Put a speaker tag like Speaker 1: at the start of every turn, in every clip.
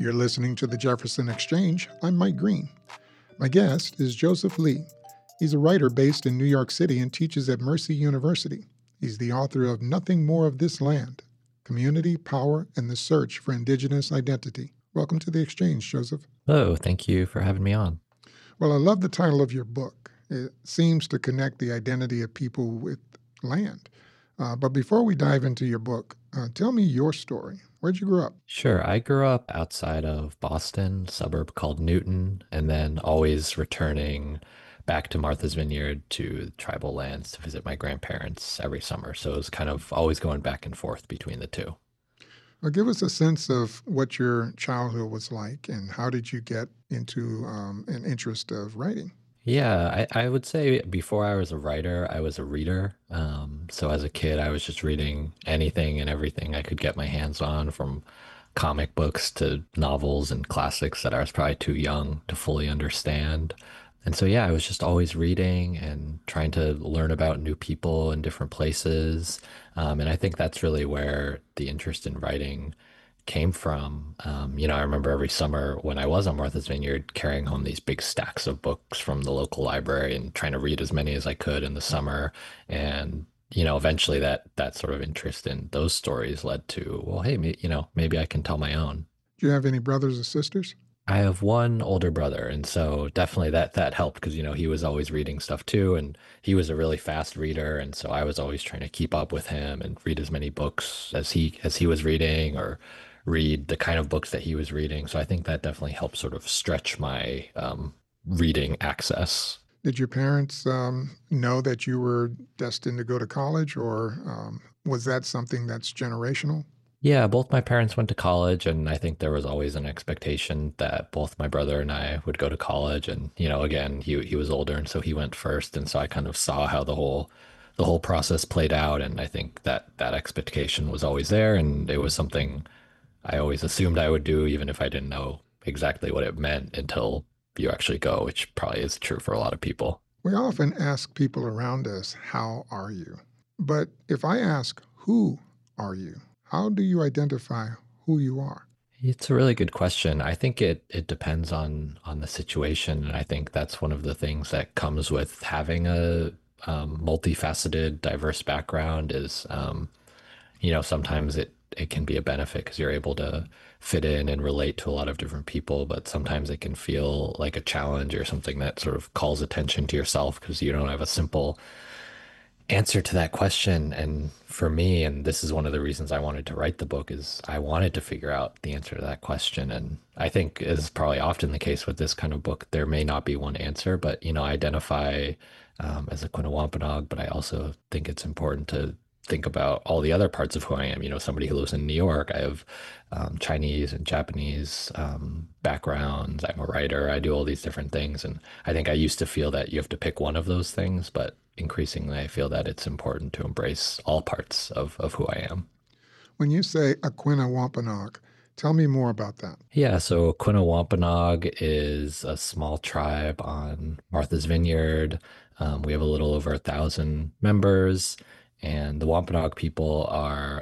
Speaker 1: You're listening to the Jefferson Exchange. I'm Mike Green. My guest is Joseph Lee. He's a writer based in New York City and teaches at Mercy University. He's the author of Nothing More of This Land: Community, Power, and the Search for Indigenous Identity. Welcome to the Exchange, Joseph.
Speaker 2: Hello, thank you for having me on.
Speaker 1: Well, I love the title of your book. It seems to connect the identity of people with land. But before we dive into your book, tell me your story. Where'd you grow up?
Speaker 2: Sure, I grew up outside of Boston, a suburb called Newton, and then always returning back to Martha's Vineyard to tribal lands to visit my grandparents every summer. So it was kind of always going back and forth between the two.
Speaker 1: Well, give us a sense of what your childhood was like and how did you get into an interest of writing?
Speaker 2: Yeah, I would say before I was a writer, I was a reader. So as a kid, I was just reading anything and everything I could get my hands on, from comic books to novels and classics that I was probably too young to fully understand. And so, yeah, I was just always reading and trying to learn about new people in different places. And I think that's really where the interest in writing came from. I remember every summer when I was on Martha's Vineyard carrying home these big stacks of books from the local library and trying to read as many as I could in the summer. And, eventually that sort of interest in those stories led to, well, hey, maybe I can tell my own.
Speaker 1: Do you have any brothers or sisters?
Speaker 2: I have one older brother, and so definitely that helped because he was always reading stuff too, and he was a really fast reader, and so I was always trying to keep up with him and read as many books as he was reading, or read the kind of books that he was reading. So I think that definitely helped sort of stretch my reading access.
Speaker 1: Did your parents know that you were destined to go to college, or was that something that's generational?
Speaker 2: Yeah, both my parents went to college, and I think there was always an expectation that both my brother and I would go to college. And, again, he was older, and so he went first, and so I kind of saw how the whole process played out, and I think that expectation was always there, and it was something I always assumed I would do, even if I didn't know exactly what it meant until you actually go, which probably is true for a lot of people.
Speaker 1: We often ask people around us, how are you? But if I ask, who are you? How do you identify who you are?
Speaker 2: It's a really good question. I think it depends on the situation, and I think that's one of the things that comes with having a multifaceted, diverse background is, sometimes it can be a benefit because you're able to fit in and relate to a lot of different people, but sometimes it can feel like a challenge or something that sort of calls attention to yourself because you don't have a simple answer to that question. And for me, and this is one of the reasons I wanted to write the book, is I wanted to figure out the answer to that question. And I think is probably often the case with this kind of book, there may not be one answer, but I identify as a Quinawampanoag, but I also think it's important to think about all the other parts of who I am. Somebody who lives in New York. I have Chinese and Japanese backgrounds. I'm a writer. I do all these different things. And I think I used to feel that you have to pick one of those things, but increasingly I feel that it's important to embrace all parts of who I am.
Speaker 1: When you say Aquinnah Wampanoag, tell me more about that.
Speaker 2: Yeah, so Quinawampanoag is a small tribe on Martha's Vineyard. We have a little over 1,000 members. And the Wampanoag people are,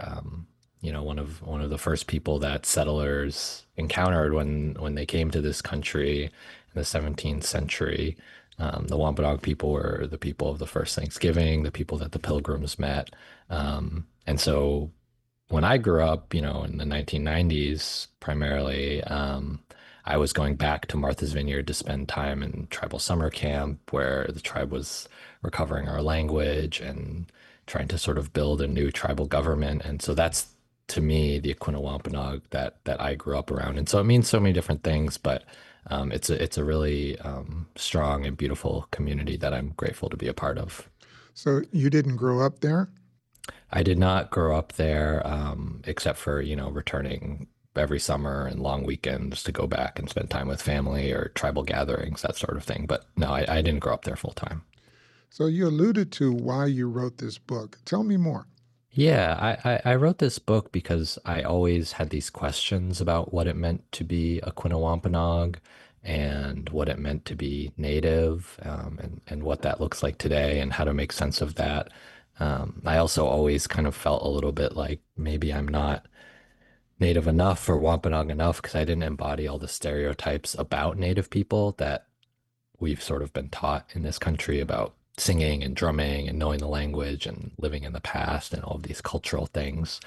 Speaker 2: one of the first people that settlers encountered when they came to this country in the 17th century. The Wampanoag people were the people of the first Thanksgiving, the people that the Pilgrims met. And so when I grew up, in the 1990s, primarily, I was going back to Martha's Vineyard to spend time in tribal summer camp where the tribe was recovering our language and trying to sort of build a new tribal government. And so that's, to me, the Aquinnah Wampanoag that I grew up around. And so it means so many different things, but it's a really strong and beautiful community that I'm grateful to be a part of.
Speaker 1: So you didn't grow up there?
Speaker 2: I did not grow up there, except for, returning every summer and long weekends to go back and spend time with family or tribal gatherings, that sort of thing. But no, I didn't grow up there full time.
Speaker 1: So you alluded to why you wrote this book. Tell me more.
Speaker 2: Yeah, I wrote this book because I always had these questions about what it meant to be a Quinawampanoag and what it meant to be native, and what that looks like today and how to make sense of that. I also always kind of felt a little bit like maybe I'm not Native enough or Wampanoag enough because I didn't embody all the stereotypes about Native people that we've sort of been taught in this country about singing and drumming and knowing the language and living in the past and all of these cultural things.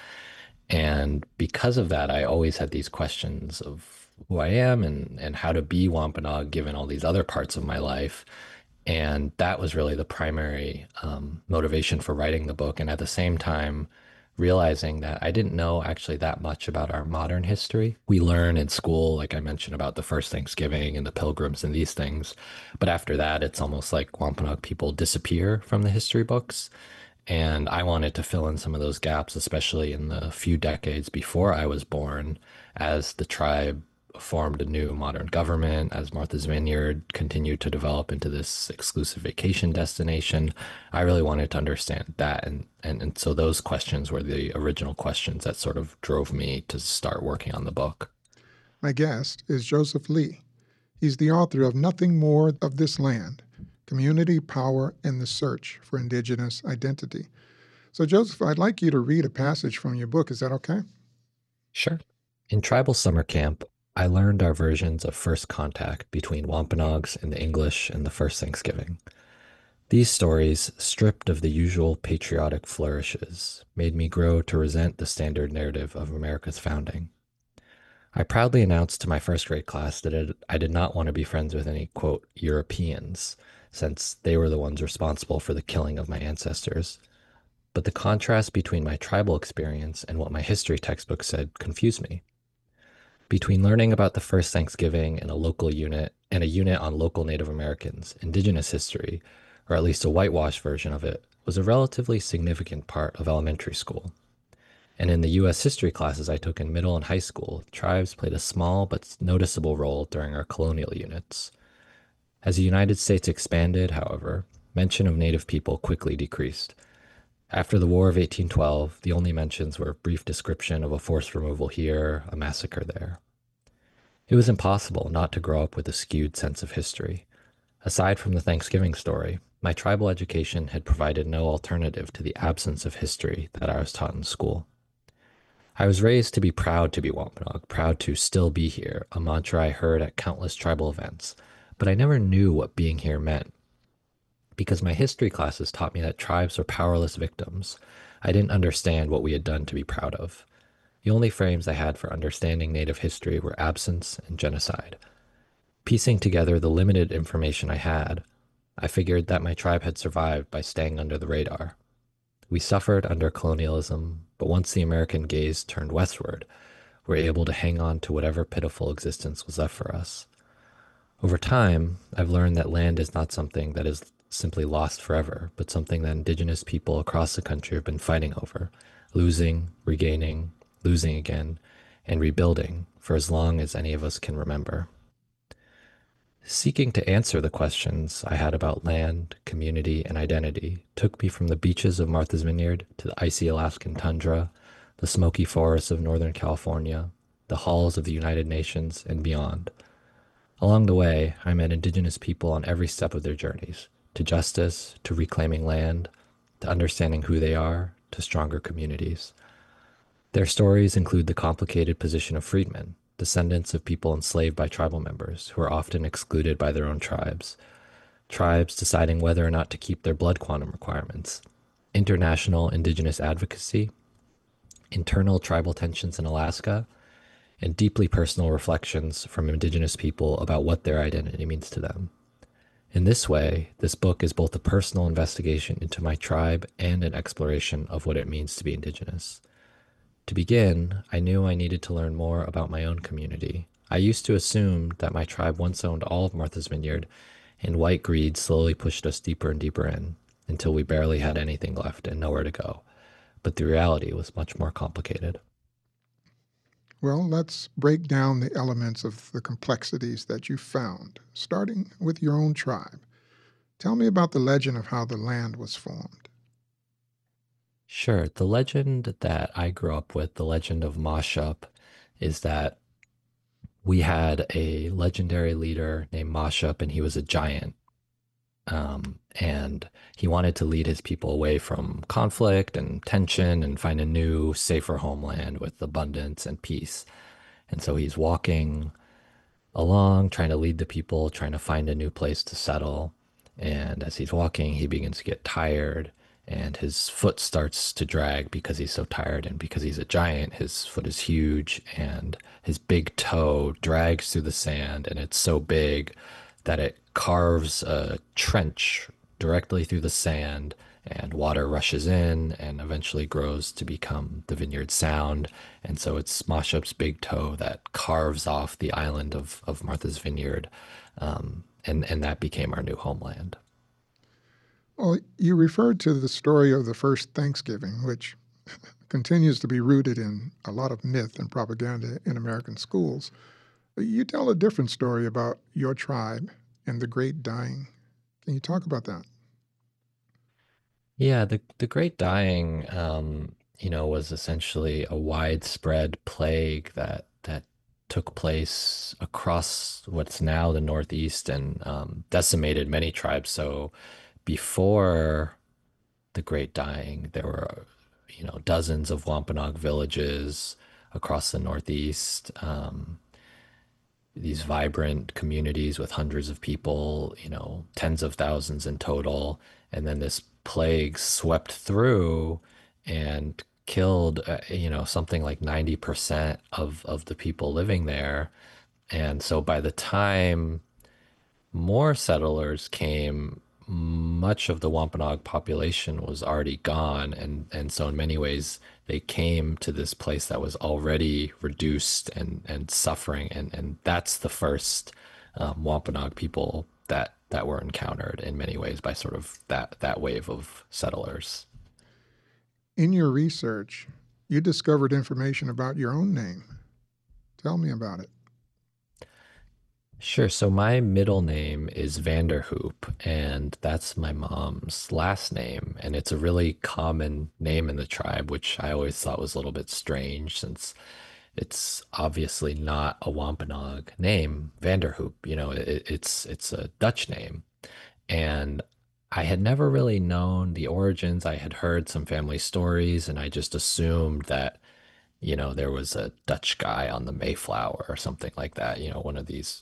Speaker 2: And because of that, I always had these questions of who I am and how to be Wampanoag given all these other parts of my life. And that was really the primary motivation for writing the book. And at the same time, realizing that I didn't know actually that much about our modern history. We learn in school, like I mentioned, about the first Thanksgiving and the Pilgrims and these things. But after that, it's almost like Wampanoag people disappear from the history books. And I wanted to fill in some of those gaps, especially in the few decades before I was born, as the tribe formed a new modern government, as Martha's Vineyard continued to develop into this exclusive vacation destination. I really wanted to understand that. And so those questions were the original questions that sort of drove me to start working on the book.
Speaker 1: My guest is Joseph Lee. He's the author of Nothing More of This Land: Community, Power, and the Search for Indigenous Identity. So, Joseph, I'd like you to read a passage from your book. Is that okay?
Speaker 2: Sure. In tribal summer camp, I learned our versions of first contact between Wampanoags and the English and the first Thanksgiving. These stories, stripped of the usual patriotic flourishes, made me grow to resent the standard narrative of America's founding. I proudly announced to my first grade class that I did not want to be friends with any, quote, Europeans, since they were the ones responsible for the killing of my ancestors. But the contrast between my tribal experience and what my history textbook said confused me. Between learning about the first Thanksgiving and a local unit and a unit on local Native Americans, indigenous history, or at least a whitewashed version of it, was a relatively significant part of elementary school. And in the U.S. history classes I took in middle and high school, tribes played a small but noticeable role during our colonial units. As the United States expanded, however, mention of Native people quickly decreased. After the War of 1812, the only mentions were a brief description of a forced removal here, a massacre there. It was impossible not to grow up with a skewed sense of history. Aside from the Thanksgiving story, my tribal education had provided no alternative to the absence of history that I was taught in school. I was raised to be proud to be Wampanoag, proud to still be here, a mantra I heard at countless tribal events, but I never knew what being here meant. Because my history classes taught me that tribes are powerless victims, I didn't understand what we had done to be proud of. The only frames I had for understanding Native history were absence and genocide. Piecing together the limited information I had, I figured that my tribe had survived by staying under the radar. We suffered under colonialism, but once the American gaze turned westward, we were able to hang on to whatever pitiful existence was left for us. Over time, I've learned that land is not something that is simply lost forever, but something that indigenous people across the country have been fighting over, losing, regaining, losing again, and rebuilding for as long as any of us can remember. Seeking to answer the questions I had about land, community, and identity took me from the beaches of Martha's Vineyard to the icy Alaskan tundra, the smoky forests of Northern California, the halls of the United Nations, and beyond. Along the way, I met indigenous people on every step of their journeys, to justice, to reclaiming land, to understanding who they are, to stronger communities. Their stories include the complicated position of freedmen, descendants of people enslaved by tribal members who are often excluded by their own tribes, tribes deciding whether or not to keep their blood quantum requirements, international indigenous advocacy, internal tribal tensions in Alaska, and deeply personal reflections from indigenous people about what their identity means to them. In this way, this book is both a personal investigation into my tribe and an exploration of what it means to be indigenous. To begin, I knew I needed to learn more about my own community. I used to assume that my tribe once owned all of Martha's Vineyard, and white greed slowly pushed us deeper and deeper in, until we barely had anything left and nowhere to go. But the reality was much more complicated.
Speaker 1: Well, let's break down the elements of the complexities that you found, starting with your own tribe. Tell me about the legend of how the land was formed.
Speaker 2: Sure, the legend that I grew up with, the legend of Mashup, is that we had a legendary leader named Mashup, and he was a giant. And he wanted to lead his people away from conflict and tension and find a new, safer homeland with abundance and peace. And so he's walking along, trying to lead the people, trying to find a new place to settle. And as he's walking, he begins to get tired, and his foot starts to drag because he's so tired. And because he's a giant, his foot is huge, and his big toe drags through the sand, and it's so big that it carves a trench directly through the sand, and water rushes in and eventually grows to become the Vineyard Sound. And so it's Moshup's big toe that carves off the island of Martha's Vineyard. And that became our new homeland.
Speaker 1: Well, you referred to the story of the first Thanksgiving, which continues to be rooted in a lot of myth and propaganda in American schools. You tell a different story about your tribe and the Great Dying. Can you talk about that?
Speaker 2: Yeah, the Great Dying, was essentially a widespread plague that took place across what's now the Northeast and decimated many tribes. So before the Great Dying, there were, dozens of Wampanoag villages across the Northeast. These vibrant communities with hundreds of people, tens of thousands in total. And then this plague swept through and killed, something like 90% of the people living there. And so by the time more settlers came, much of the Wampanoag population was already gone, and so in many ways they came to this place that was already reduced and suffering, and that's the first Wampanoag people that were encountered in many ways by sort of that wave of settlers.
Speaker 1: In your research, you discovered information about your own name. Tell me about it.
Speaker 2: Sure. So my middle name is Vanderhoop, and that's my mom's last name. And it's a really common name in the tribe, which I always thought was a little bit strange since it's obviously not a Wampanoag name, Vanderhoop. It's a Dutch name. And I had never really known the origins. I had heard some family stories, and I just assumed that there was a Dutch guy on the Mayflower or something like that, one of these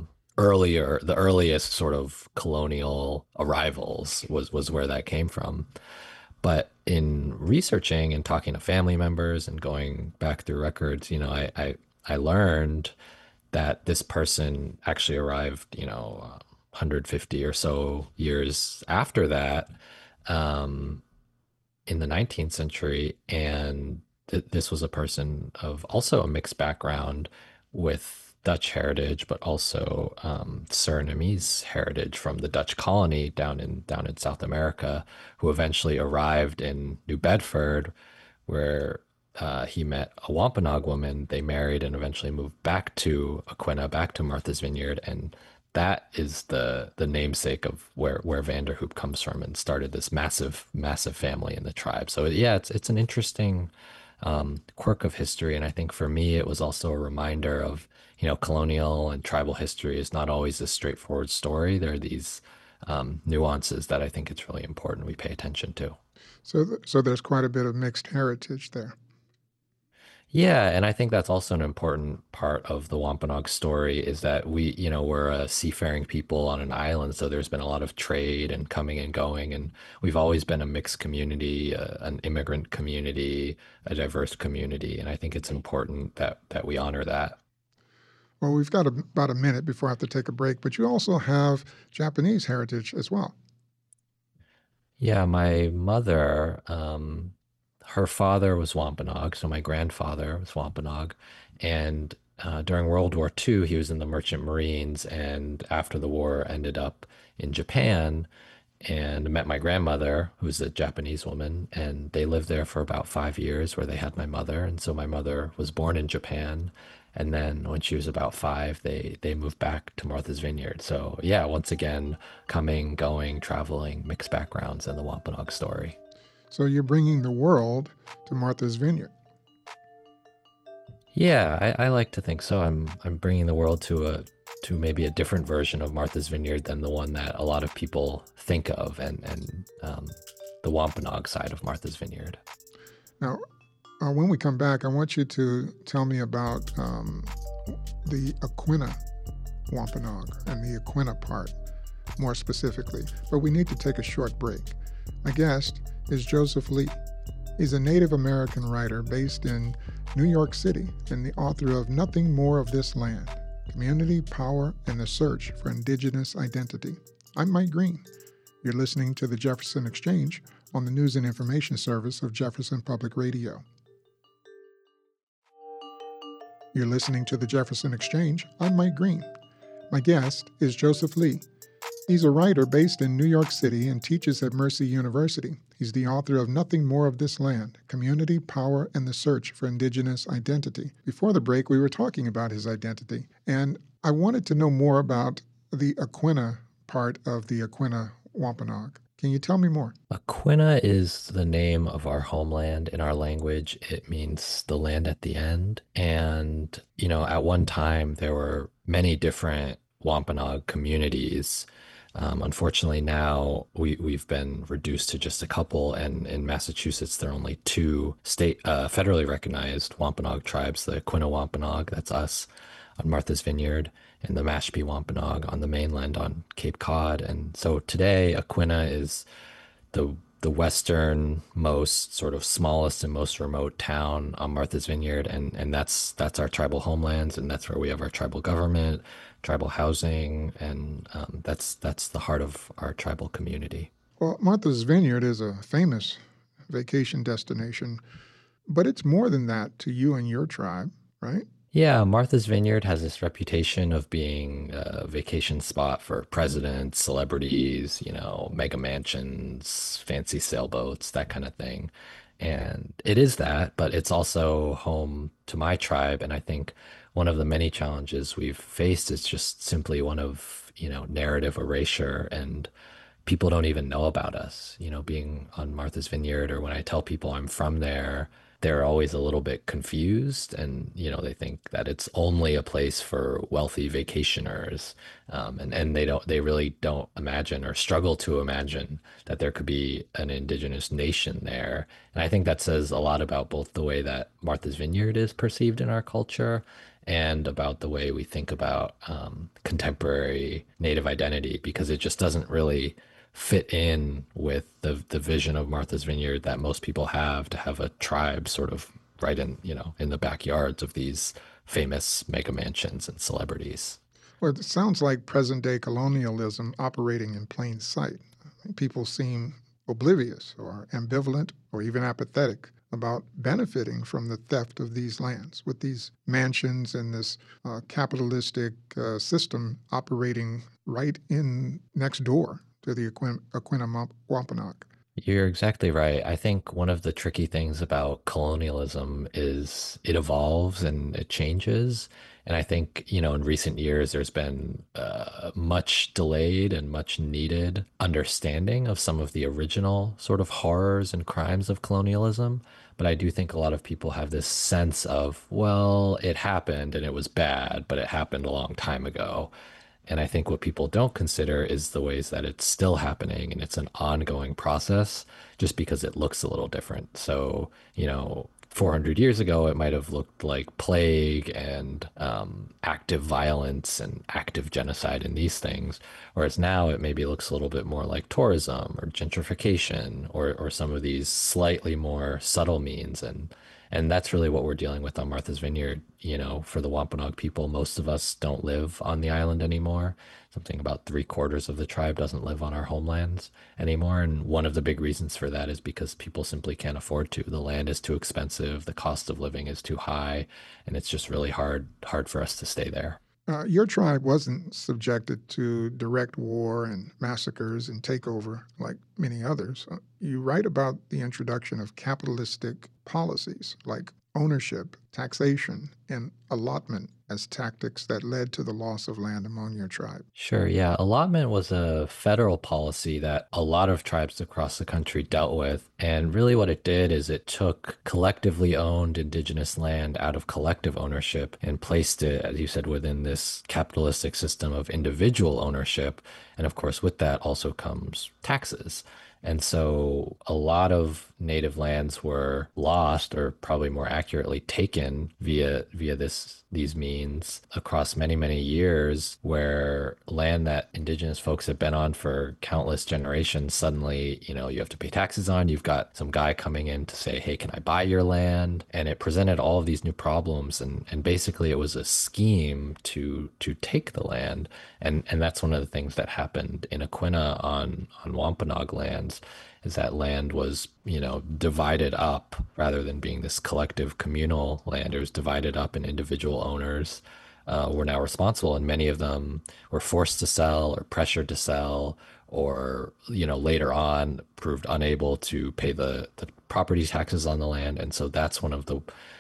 Speaker 2: the earliest sort of colonial arrivals was where that came from. But in researching and talking to family members and going back through records, I learned that this person actually arrived, 150 or so years after that, um, in the 19th century. And this was a person of also a mixed background with Dutch heritage, but also Surinamese heritage from the Dutch colony down in South America, who eventually arrived in New Bedford, where he met a Wampanoag woman. They married and eventually moved back to Aquinnah, back to Martha's Vineyard, and that is the namesake of where Vanderhoop comes from, and started this massive family in the tribe. So yeah, it's an interesting quirk of history, and I think for me it was also a reminder of colonial and tribal history is not always a straightforward story. There are these nuances that I think it's really important we pay attention to.
Speaker 1: So there's quite a bit of mixed heritage there.
Speaker 2: Yeah, and I think that's also an important part of the Wampanoag story is that we're a seafaring people on an island, so there's been a lot of trade and coming and going, and we've always been a mixed community, an immigrant community, a diverse community, and I think it's important that we honor that.
Speaker 1: Well, we've got about a minute before I have to take a break, but you also have Japanese heritage as well.
Speaker 2: Yeah, my mother, her father was Wampanoag, so my grandfather was Wampanoag, and during World War II, he was in the Merchant Marines, and after the war, ended up in Japan and met my grandmother, who's a Japanese woman, and they lived there for about 5 years, where they had my mother, and so my mother was born in Japan, and then when she was about five, they moved back to Martha's Vineyard. So yeah, once again, coming, going, traveling, mixed backgrounds in the Wampanoag story.
Speaker 1: So you're bringing the world to Martha's Vineyard.
Speaker 2: Yeah, I like to think so. I'm bringing the world to maybe a different version of Martha's Vineyard than the one that a lot of people think of, and the Wampanoag side of Martha's Vineyard.
Speaker 1: Now, when we come back, I want you to tell me about the Aquinnah Wampanoag and the Aquinnah part more specifically. But we need to take a short break. My guest is Joseph Lee. He's a Native American writer based in New York City and the author of Nothing More of This Land: Community, Power, and the Search for Indigenous Identity. I'm Mike Green. You're listening to the Jefferson Exchange on the News and Information Service of Jefferson Public Radio. You're listening to the Jefferson Exchange. I'm Mike Green. My guest is Joseph Lee. He's a writer based in New York City and teaches at Mercy University. He's the author of Nothing More of This Land: Community, Power, and the Search for Indigenous Identity. Before the break, we were talking about his identity, and I wanted to know more about the Aquinnah part of the Aquinnah Wampanoag. Can you tell me more?
Speaker 2: Aquinnah is the name of our homeland in our language. It means the land at the end. And, at one time there were many different Wampanoag communities. Unfortunately, now we've been reduced to just a couple, and in Massachusetts there are only two federally recognized Wampanoag tribes: the Aquinnah Wampanoag, that's us on Martha's Vineyard, and the Mashpee Wampanoag on the mainland on Cape Cod. And so today, Aquinnah is the westernmost, sort of smallest and most remote town on Martha's Vineyard, and that's our tribal homelands, and that's where we have our tribal government, tribal housing, and that's the heart of our tribal community.
Speaker 1: Well, Martha's Vineyard is a famous vacation destination, but it's more than that to you and your tribe, right?
Speaker 2: Yeah, Martha's Vineyard has this reputation of being a vacation spot for presidents, celebrities, mega mansions, fancy sailboats, that kind of thing. And it is that, but it's also home to my tribe. And I think one of the many challenges we've faced is just simply one of, narrative erasure, and people don't even know about us, being on Martha's Vineyard, or when I tell people I'm from there, they're always a little bit confused, and they think that it's only a place for wealthy vacationers, and they really don't imagine, or struggle to imagine, that there could be an indigenous nation there. And I think that says a lot about both the way that Martha's Vineyard is perceived in our culture, and about the way we think about contemporary Native identity, because it just doesn't really fit in with the vision of Martha's Vineyard that most people have, to have a tribe sort of right in, in the backyards of these famous mega mansions and celebrities.
Speaker 1: Well, it sounds like present-day colonialism operating in plain sight. People seem oblivious or ambivalent or even apathetic about benefiting from the theft of these lands, with these mansions and this capitalistic system operating right in next door to the Aquinnah Wampanoag.
Speaker 2: You're exactly right. I think one of the tricky things about colonialism is it evolves and it changes. And I think, in recent years, there's been much delayed and much needed understanding of some of the original sort of horrors and crimes of colonialism. But I do think a lot of people have this sense of, well, it happened and it was bad, but it happened a long time ago. And I think what people don't consider is the ways that it's still happening, and it's an ongoing process, just because it looks a little different. So, 400 years ago, it might have looked like plague and active violence and active genocide and these things. Whereas now it maybe looks a little bit more like tourism or gentrification, or some of these slightly more subtle means. And that's really what we're dealing with on Martha's Vineyard. For the Wampanoag people, most of us don't live on the island anymore. Something about 3/4 of the tribe doesn't live on our homelands anymore. And one of the big reasons for that is because people simply can't afford to. The land is too expensive, the cost of living is too high, and it's just really hard for us to stay there.
Speaker 1: Your tribe wasn't subjected to direct war and massacres and takeover like many others. You write about the introduction of capitalistic policies like ownership, taxation, and allotment as tactics that led to the loss of land among your tribe?
Speaker 2: Sure, yeah. Allotment was a federal policy that a lot of tribes across the country dealt with. And really, what it did is it took collectively owned indigenous land out of collective ownership and placed it, as you said, within this capitalistic system of individual ownership. And of course, with that also comes taxes. And so a lot of native lands were lost, or probably more accurately taken via these means across many, many years, where land that indigenous folks have been on for countless generations, suddenly, you have to pay taxes on. You've got some guy coming in to say, hey, can I buy your land? And it presented all of these new problems. And basically it was a scheme to take the land. And that's one of the things that happened in Aquinnah on Wampanoag lands, is that land was, divided up rather than being this collective communal land. It was divided up, and individual owners were now responsible, and many of them were forced to sell or pressured to sell, or, later on proved unable to pay the property taxes on the land. And so that's one of the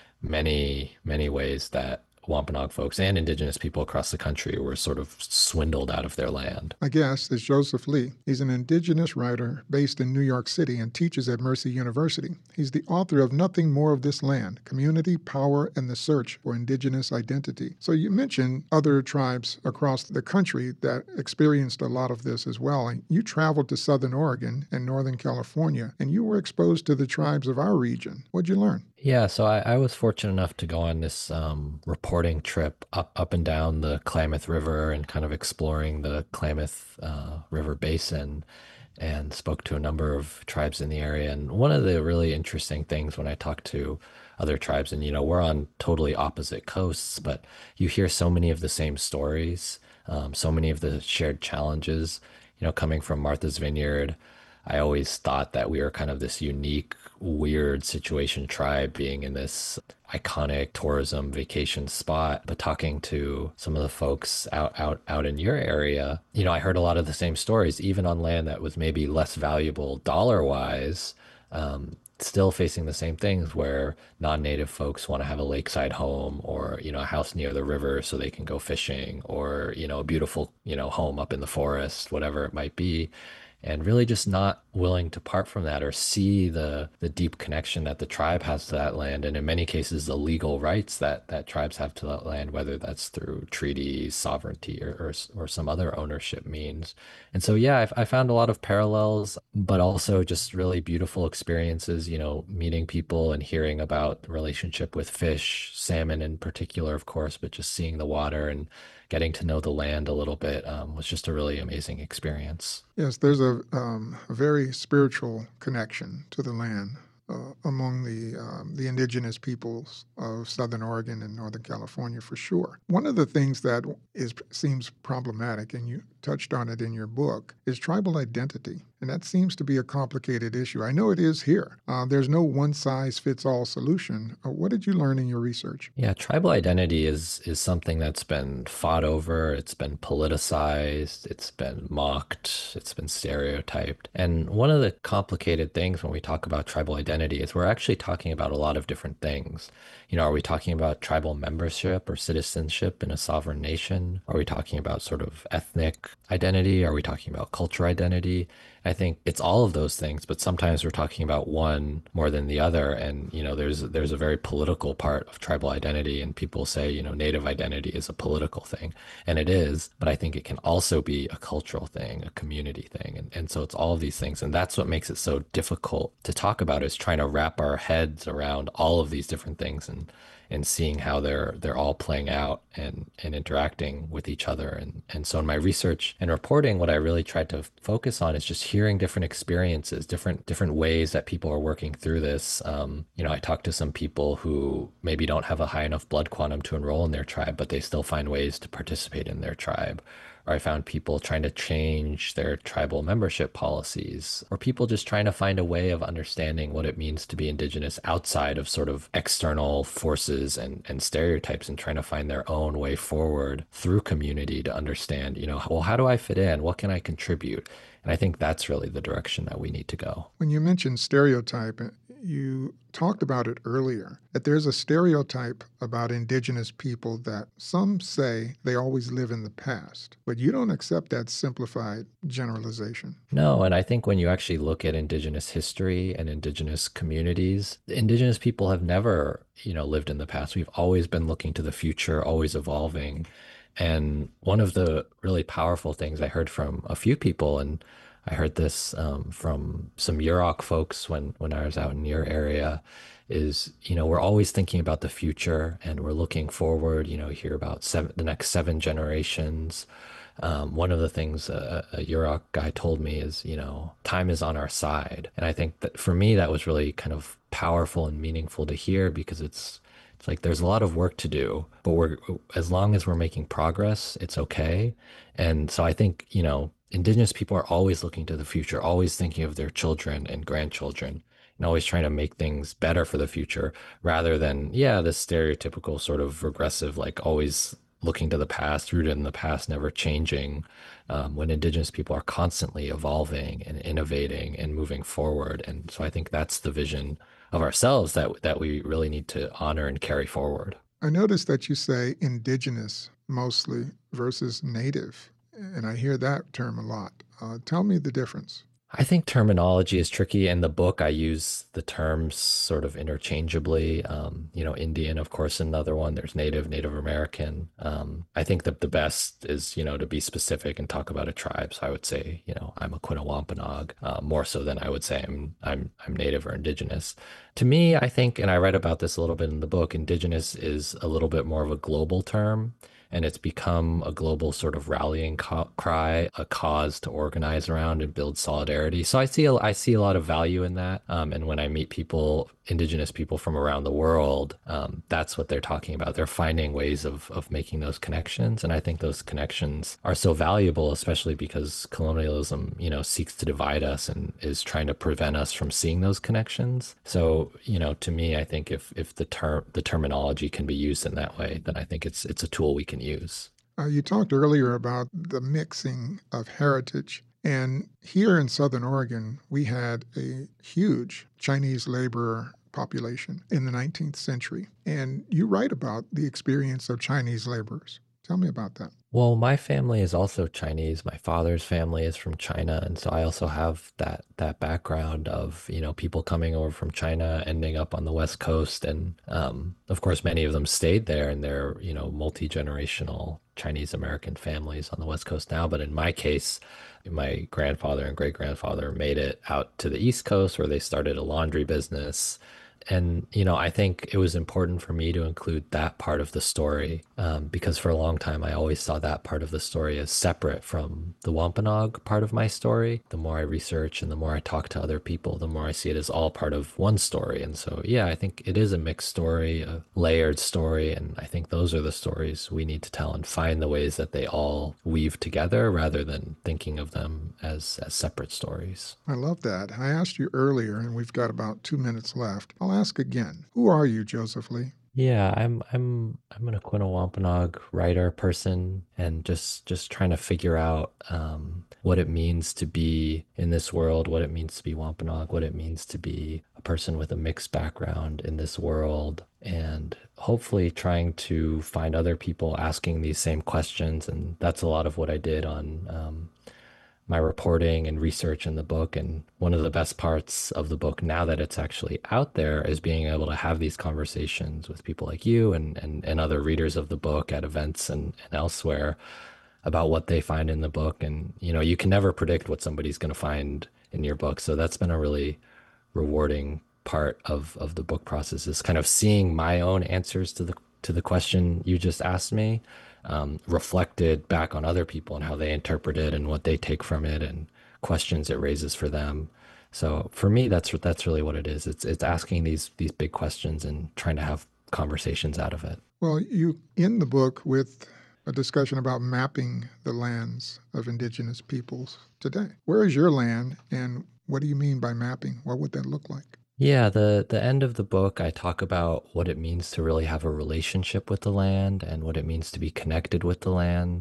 Speaker 2: many, many ways that Wampanoag folks and indigenous people across the country were sort of swindled out of their land.
Speaker 1: My guest is Joseph Lee. He's an indigenous writer based in New York City and teaches at Mercy University. He's the author of Nothing More of This Land: Community, Power, and the Search for Indigenous Identity. So you mentioned other tribes across the country that experienced a lot of this as well. And you traveled to Southern Oregon and Northern California, and you were exposed to the tribes of our region. What'd you learn?
Speaker 2: Yeah, so I was fortunate enough to go on this reporting trip up and down the Klamath River and kind of exploring the Klamath River Basin, and spoke to a number of tribes in the area. And one of the really interesting things when I talk to other tribes, and we're on totally opposite coasts, but you hear so many of the same stories, so many of the shared challenges. Coming from Martha's Vineyard, I always thought that we were kind of this unique, weird situation tribe, being in this iconic tourism vacation spot. But talking to some of the folks out in your area, I heard a lot of the same stories, even on land that was maybe less valuable dollar wise, still facing the same things, where non-native folks want to have a lakeside home, or, a house near the river so they can go fishing, or, a beautiful, home up in the forest, whatever it might be. And really just not willing to part from that, or see the deep connection that the tribe has to that land, and in many cases the legal rights that tribes have to that land, whether that's through treaties, sovereignty, or some other ownership means. And so yeah, I found a lot of parallels, but also just really beautiful experiences, meeting people and hearing about the relationship with fish, salmon in particular, of course, but just seeing the water and getting to know the land a little bit was just a really amazing experience.
Speaker 1: Yes, there's a very spiritual connection to the land among the indigenous peoples of Southern Oregon and Northern California, for sure. One of the things that seems problematic, and you touched on it in your book, is tribal identity. And that seems to be a complicated issue. I know it is here. There's no one-size-fits-all solution. What did you learn in your research?
Speaker 2: Yeah, tribal identity is something that's been fought over, it's been politicized, it's been mocked, it's been stereotyped. And one of the complicated things when we talk about tribal identity is we're actually talking about a lot of different things. Are we talking about tribal membership or citizenship in a sovereign nation? Are we talking about sort of ethnic identity? Are we talking about culture identity? I think it's all of those things, but sometimes we're talking about one more than the other. And, there's a very political part of tribal identity, and people say, native identity is a political thing, and it is, but I think it can also be a cultural thing, a community thing. And so it's all of these things. And that's what makes it so difficult to talk about, is trying to wrap our heads around all of these different things, and seeing how they're all playing out and interacting with each other. And so in my research and reporting, what I really tried to focus on is just hearing different experiences, different ways that people are working through this. I talked to some people who maybe don't have a high enough blood quantum to enroll in their tribe, but they still find ways to participate in their tribe. Or I found people trying to change their tribal membership policies, or people just trying to find a way of understanding what it means to be indigenous outside of sort of external forces and stereotypes, and trying to find their own way forward through community to understand, well, how do I fit in? What can I contribute? And I think that's really the direction that we need to go.
Speaker 1: When you mentioned stereotype, You talked about it earlier, that there's a stereotype about indigenous people that some say they always live in the past, but you don't accept that simplified generalization.
Speaker 2: No, and I think when you actually look at indigenous history and indigenous communities, indigenous people have never, lived in the past. We've always been looking to the future, always evolving. And one of the really powerful things I heard from a few people, and I heard this from some Yurok folks when I was out in your area, is, we're always thinking about the future and we're looking forward, hear about the next 7 generations. One of the things a Yurok guy told me is, time is on our side. And I think that for me, that was really kind of powerful and meaningful to hear because it's like there's a lot of work to do, but as long as we're making progress, it's okay. And so I think, indigenous people are always looking to the future, always thinking of their children and grandchildren, and always trying to make things better for the future rather than, yeah, this stereotypical sort of regressive, like always looking to the past, rooted in the past, never changing. When indigenous people are constantly evolving and innovating and moving forward. And so I think that's the vision of ourselves that we really need to honor and carry forward.
Speaker 1: I noticed that you say indigenous mostly versus native, and I hear that term a lot. Tell me the difference.
Speaker 2: I think terminology is tricky. In the book, I use the terms sort of interchangeably. Indian, of course, another one. There's Native, Native American. I think that the best is, to be specific and talk about a tribe. So I would say, I'm a Quinawampanoag, more so than I would say I'm Native or Indigenous. To me, I think, and I read about this a little bit in the book, Indigenous is a little bit more of a global term. And it's become a global sort of rallying cry, a cause to organize around and build solidarity. So I see a lot of value in that. And when I meet people, indigenous people from around the world, that's what they're talking about. They're finding ways of making those connections. And I think those connections are so valuable, especially because colonialism, seeks to divide us and is trying to prevent us from seeing those connections. So, to me, I think if the terminology can be used in that way, then I think it's a tool we can use.
Speaker 1: You talked earlier about the mixing of heritage. And here in Southern Oregon, we had a huge Chinese laborer population in the 19th century. And you write about the experience of Chinese laborers. Tell me about that.
Speaker 2: Well, my family is also Chinese. My father's family is from China, and so I also have that background of, people coming over from China, ending up on the West Coast, and of course, many of them stayed there, and they're, multi-generational Chinese American families on the West Coast now. But in my case, my grandfather and great grandfather made it out to the East Coast, where they started a laundry business. And, I think it was important for me to include that part of the story because for a long time, I always saw that part of the story as separate from the Wampanoag part of my story. The more I research and the more I talk to other people, the more I see it as all part of one story. And so, yeah, I think it is a mixed story, a layered story. And I think those are the stories we need to tell and find the ways that they all weave together rather than thinking of them as separate stories.
Speaker 1: I love that. I asked you earlier, and we've got about 2 minutes left. I'll ask again. Who are you, Joseph Lee?
Speaker 2: Yeah, I'm an Aquino Wampanoag writer person and just trying to figure out what it means to be in this world, what it means to be Wampanoag, what it means to be a person with a mixed background in this world, and hopefully trying to find other people asking these same questions. And that's a lot of what I did on my reporting and research in the book. And one of the best parts of the book, now that it's actually out there, is being able to have these conversations with people like you and other readers of the book at events and elsewhere about what they find in the book. And, you can never predict what somebody's going to find in your book. So that's been a really rewarding part of the book process, is kind of seeing my own answers to the question you just asked me, reflected back on other people and how they interpret it and what they take from it and questions it raises for them. So for me, that's really what it is. It's asking these big questions and trying to have conversations out of it.
Speaker 1: Well, you end the book with a discussion about mapping the lands of indigenous peoples today. Where is your land, and what do you mean by mapping? What would that look like?
Speaker 2: Yeah, the end of the book, I talk about what it means to really have a relationship with the land and what it means to be connected with the land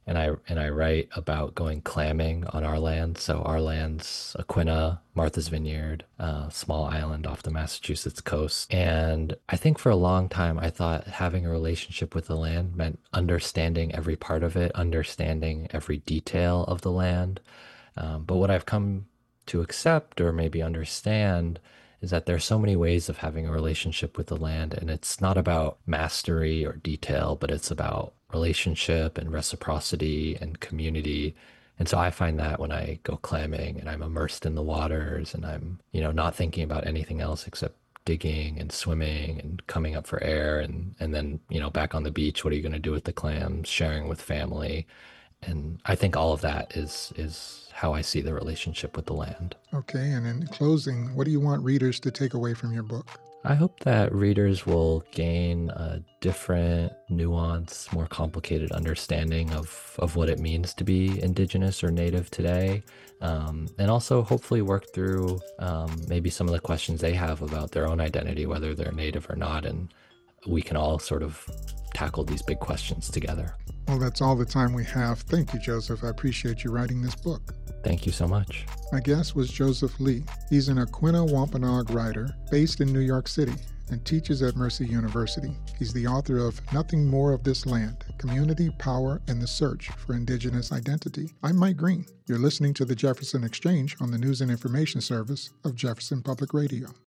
Speaker 2: and I write about going clamming on our land. So our land's Aquinnah, Martha's Vineyard, a small island off the Massachusetts coast. And I think for a long time, I thought having a relationship with the land meant understanding every part of it, understanding every detail of the land. But what I've come to accept or maybe understand is that there's so many ways of having a relationship with the land, and it's not about mastery or detail, but it's about relationship and reciprocity and community. And so I find that when I go clamming and I'm immersed in the waters and I'm, not thinking about anything else except digging and swimming and coming up for air and then, back on the beach, what are you going to do with the clams, sharing with family? And I think all of that is how I see the relationship with the land.
Speaker 1: Okay, and in closing, what do you want readers to take away from your book?
Speaker 2: I hope that readers will gain a different, nuanced, more complicated understanding of what it means to be Indigenous or Native today, and also hopefully work through maybe some of the questions they have about their own identity, whether they're Native or not, and we can all sort of tackle these big questions together.
Speaker 1: Well, that's all the time we have. Thank you, Joseph. I appreciate you writing this book.
Speaker 2: Thank you so much.
Speaker 1: My guest was Joseph Lee. He's an Aquinnah Wampanoag writer based in New York City and teaches at Mercy University. He's the author of Nothing More of This Land, Community, Power, and the Search for Indigenous Identity. I'm Mike Green. You're listening to the Jefferson Exchange on the News and Information Service of Jefferson Public Radio.